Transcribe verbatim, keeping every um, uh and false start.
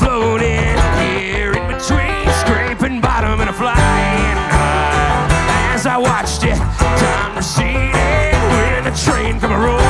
floating here in between, scraping bottom and a flying high. As I watched it, time receded when the train come rolling.